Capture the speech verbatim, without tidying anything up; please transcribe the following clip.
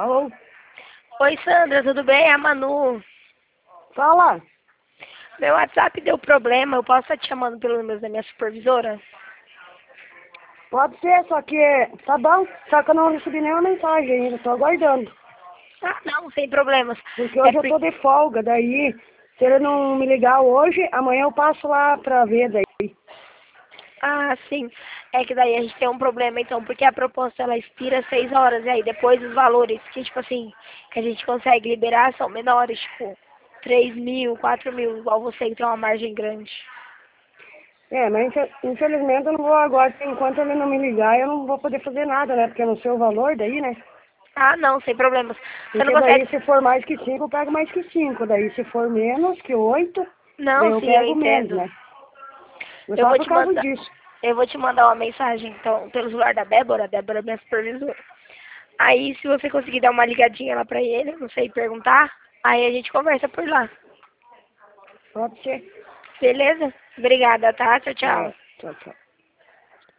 Alô? Oi, Sandra, tudo bem? É a Manu. Fala. Meu WhatsApp deu problema, eu posso estar te chamando pelo número da minha supervisora? Pode ser, só que tá bom. Só que eu não recebi nenhuma mensagem ainda, tô aguardando. Ah, não, sem problemas. Porque É hoje eu por... tô de folga, daí se ele não me ligar hoje, amanhã eu passo lá pra ver daí. Ah, sim. É que daí a gente tem um problema, então, porque a proposta ela expira às seis horas, e aí depois os valores que, tipo assim, que a gente consegue liberar são menores, tipo, três mil, quatro mil, igual você que tem uma margem grande. É, mas infe- infelizmente eu não vou agora, porque enquanto ele não me ligar, eu não vou poder fazer nada, né? Porque eu não sei o valor daí, né? Ah, não, sem problemas. Você não Porque daí consegue... se for mais que cinco, eu pego mais que cinco. Daí se for menos que oito, daí Não, eu sim, eu pego menos, entendo. né? Mas Eu só vou por te causa mandar... disso. Eu vou te mandar uma mensagem, então, pelo celular da Débora. A Débora é minha supervisora. Aí, se você conseguir dar uma ligadinha lá pra ele, não sei, perguntar, aí a gente conversa por lá. Pode ser. Beleza? Obrigada, tá? Tchau, tchau. É, tchau, tchau.